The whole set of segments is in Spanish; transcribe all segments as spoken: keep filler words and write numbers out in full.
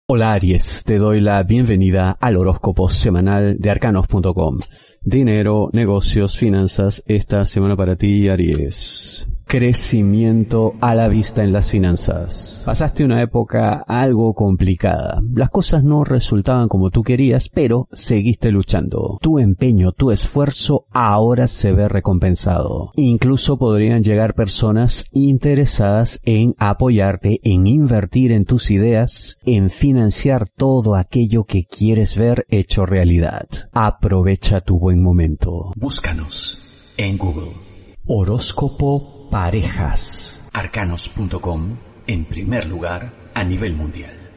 Hola Aries, te doy la bienvenida al horóscopo semanal de arcanos punto com. Dinero, negocios, finanzas, esta semana para ti, Aries. Crecimiento a la vista en las finanzas. Pasaste una época algo complicada. Las cosas no resultaban como tú querías, pero seguiste luchando. Tu empeño, tu esfuerzo ahora se ve recompensado. Incluso podrían llegar personas interesadas en apoyarte, en invertir en tus ideas, en financiar todo aquello que quieres ver hecho realidad. Aprovecha tu buen momento. Búscanos en Google. Horóscopo Parejas. arcanos punto com, en primer lugar a nivel mundial.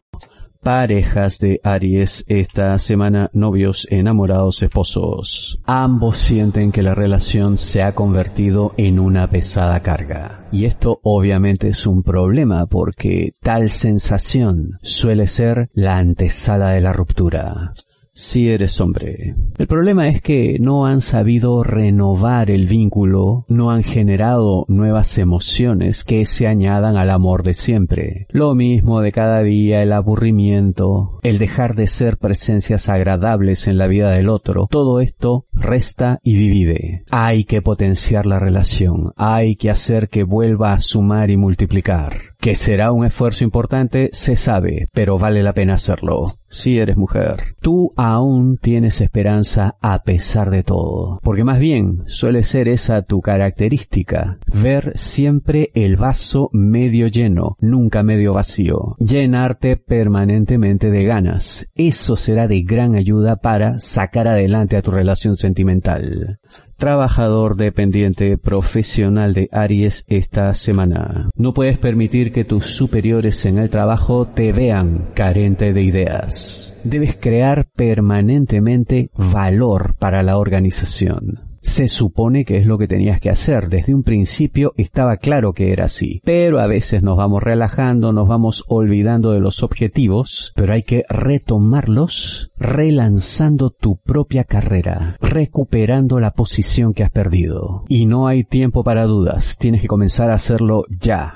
Parejas de Aries, esta semana novios, enamorados, esposos. Ambos sienten que la relación se ha convertido en una pesada carga. Y esto obviamente es un problema porque tal sensación suele ser la antesala de la ruptura. Si eres hombre. El problema es que no han sabido renovar el vínculo, no han generado nuevas emociones que se añadan al amor de siempre. Lo mismo de cada día, el aburrimiento, el dejar de ser presencias agradables en la vida del otro. Todo esto resta y divide. Hay que potenciar la relación, hay que hacer que vuelva a sumar y multiplicar. Que será un esfuerzo importante, se sabe, pero vale la pena hacerlo. Si eres mujer, tú aún tienes esperanza a pesar de todo, porque más bien suele ser esa tu característica, ver siempre el vaso medio lleno, nunca medio vacío, llenarte permanentemente de ganas. Eso será de gran ayuda para sacar adelante a tu relación sentimental. Trabajador dependiente profesional de Aries esta semana. No puedes permitir que tus superiores en el trabajo te vean carente de ideas. Debes crear permanentemente valor para la organización. Se supone que es lo que tenías que hacer. Desde un principio estaba claro que era así. Pero a veces nos vamos relajando, nos vamos olvidando de los objetivos, pero hay que retomarlos relanzando tu propia carrera, recuperando la posición que has perdido. Y no hay tiempo para dudas, tienes que comenzar a hacerlo ya.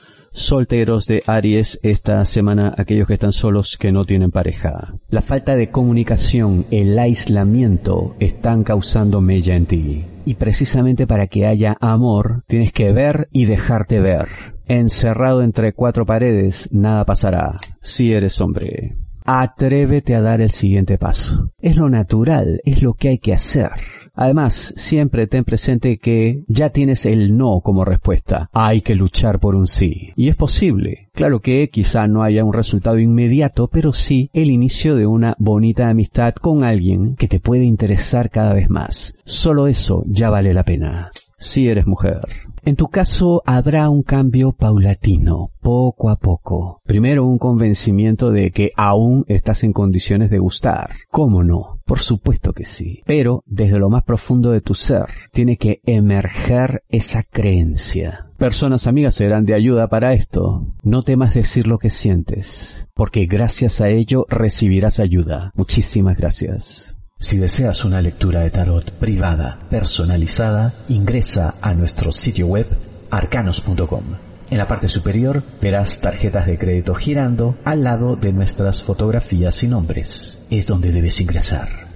Solteros de Aries, esta semana aquellos que están solos, que no tienen pareja. La falta de comunicación, el aislamiento están causando mella en ti. Y precisamente para que haya amor, tienes que ver y dejarte ver. Encerrado entre cuatro paredes, nada pasará. Si eres hombre, atrévete a dar el siguiente paso. Es lo natural, es lo que hay que hacer. Además, siempre ten presente que ya tienes el no como respuesta. Hay que luchar por un sí. Y es posible. Claro que quizá no haya un resultado inmediato, pero sí el inicio de una bonita amistad con alguien que te puede interesar cada vez más. Solo eso ya vale la pena. Si eres mujer. En tu caso habrá un cambio paulatino, poco a poco. Primero un convencimiento de que aún estás en condiciones de gustar. ¿Cómo no? Por supuesto que sí. Pero desde lo más profundo de tu ser tiene que emerger esa creencia. Personas amigas serán de ayuda para esto. No temas decir lo que sientes, porque gracias a ello recibirás ayuda. Muchísimas gracias. Si deseas una lectura de tarot privada, personalizada, ingresa a nuestro sitio web arcanos punto com. En la parte superior verás tarjetas de crédito girando al lado de nuestras fotografías y nombres. Es donde debes ingresar.